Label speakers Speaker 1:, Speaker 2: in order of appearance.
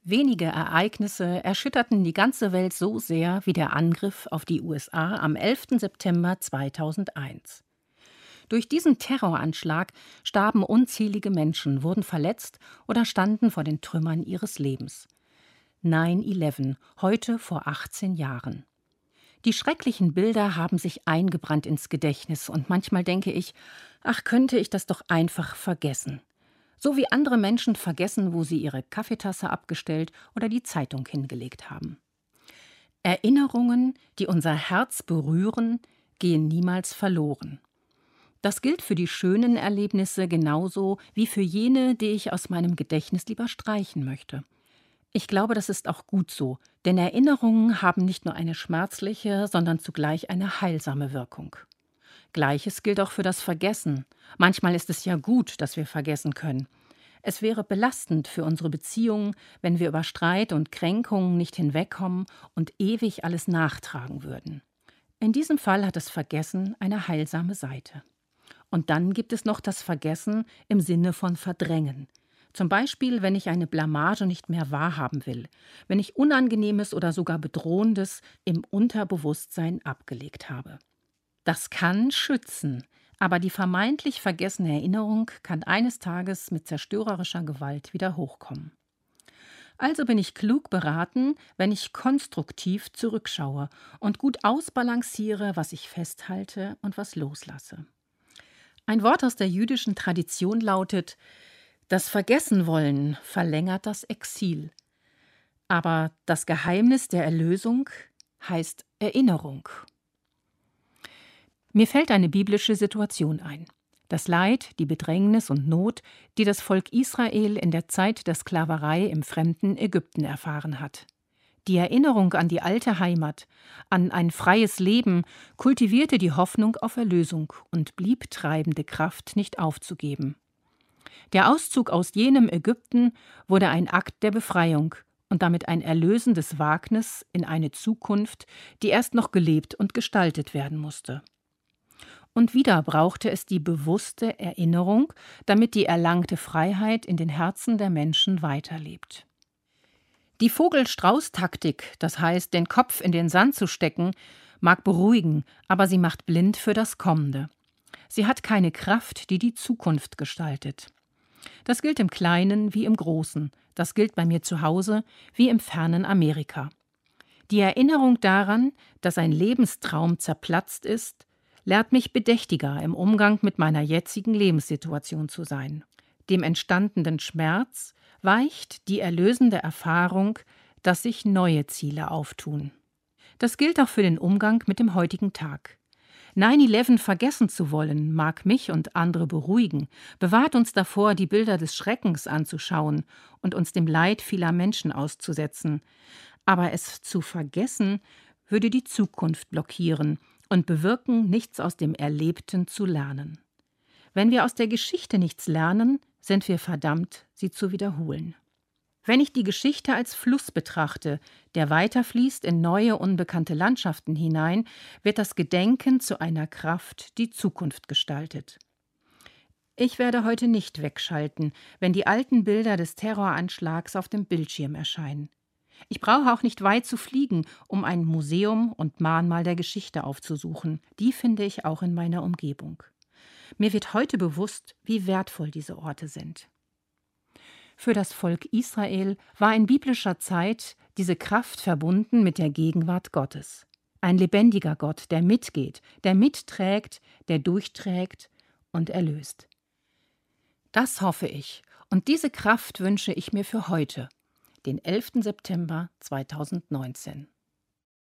Speaker 1: Wenige Ereignisse erschütterten die ganze Welt so sehr wie der Angriff auf die USA am 11. September 2001. Durch diesen Terroranschlag starben unzählige Menschen, wurden verletzt oder standen vor den Trümmern ihres Lebens. 9/11, heute vor 18 Jahren. Die schrecklichen Bilder haben sich eingebrannt ins Gedächtnis und manchmal denke ich, ach, könnte ich das doch einfach vergessen. So wie andere Menschen vergessen, wo sie ihre Kaffeetasse abgestellt oder die Zeitung hingelegt haben. Erinnerungen, die unser Herz berühren, gehen niemals verloren. Das gilt für die schönen Erlebnisse genauso wie für jene, die ich aus meinem Gedächtnis lieber streichen möchte. Ich glaube, das ist auch gut so, denn Erinnerungen haben nicht nur eine schmerzliche, sondern zugleich eine heilsame Wirkung. Gleiches gilt auch für das Vergessen. Manchmal ist es ja gut, dass wir vergessen können. Es wäre belastend für unsere Beziehungen, wenn wir über Streit und Kränkungen nicht hinwegkommen und ewig alles nachtragen würden. In diesem Fall hat das Vergessen eine heilsame Seite. Und dann gibt es noch das Vergessen im Sinne von Verdrängen. Zum Beispiel, wenn ich eine Blamage nicht mehr wahrhaben will, wenn ich Unangenehmes oder sogar Bedrohendes im Unterbewusstsein abgelegt habe. Das kann schützen, aber die vermeintlich vergessene Erinnerung kann eines Tages mit zerstörerischer Gewalt wieder hochkommen. Also bin ich klug beraten, wenn ich konstruktiv zurückschaue und gut ausbalanciere, was ich festhalte und was loslasse. Ein Wort aus der jüdischen Tradition lautet: Das Vergessenwollen verlängert das Exil. Aber das Geheimnis der Erlösung heißt Erinnerung. Mir fällt eine biblische Situation ein. Das Leid, die Bedrängnis und Not, die das Volk Israel in der Zeit der Sklaverei im fremden Ägypten erfahren hat. Die Erinnerung an die alte Heimat, an ein freies Leben, kultivierte die Hoffnung auf Erlösung und blieb treibende Kraft, nicht aufzugeben. Der Auszug aus jenem Ägypten wurde ein Akt der Befreiung und damit ein erlösendes Wagnis in eine Zukunft, die erst noch gelebt und gestaltet werden musste. Und wieder brauchte es die bewusste Erinnerung, damit die erlangte Freiheit in den Herzen der Menschen weiterlebt. Die Vogel-Strauß-Taktik, das heißt, den Kopf in den Sand zu stecken, mag beruhigen, aber sie macht blind für das Kommende. Sie hat keine Kraft, die die Zukunft gestaltet. Das gilt im Kleinen wie im Großen. Das gilt bei mir zu Hause wie im fernen Amerika. Die Erinnerung daran, dass ein Lebenstraum zerplatzt ist, lehrt mich bedächtiger im Umgang mit meiner jetzigen Lebenssituation zu sein. Dem entstandenen Schmerz weicht die erlösende Erfahrung, dass sich neue Ziele auftun. Das gilt auch für den Umgang mit dem heutigen Tag. 9/11 vergessen zu wollen, mag mich und andere beruhigen, bewahrt uns davor, die Bilder des Schreckens anzuschauen und uns dem Leid vieler Menschen auszusetzen. Aber es zu vergessen, würde die Zukunft blockieren und bewirken, nichts aus dem Erlebten zu lernen. Wenn wir aus der Geschichte nichts lernen, sind wir verdammt, sie zu wiederholen. Wenn ich die Geschichte als Fluss betrachte, der weiterfließt in neue, unbekannte Landschaften hinein, wird das Gedenken zu einer Kraft, die Zukunft gestaltet. Ich werde heute nicht wegschalten, wenn die alten Bilder des Terroranschlags auf dem Bildschirm erscheinen. Ich brauche auch nicht weit zu fliegen, um ein Museum und Mahnmal der Geschichte aufzusuchen. Die finde ich auch in meiner Umgebung. Mir wird heute bewusst, wie wertvoll diese Orte sind. Für das Volk Israel war in biblischer Zeit diese Kraft verbunden mit der Gegenwart Gottes. Ein lebendiger Gott, der mitgeht, der mitträgt, der durchträgt und erlöst. Das hoffe ich und diese Kraft wünsche ich mir für heute, den 11. September 2019.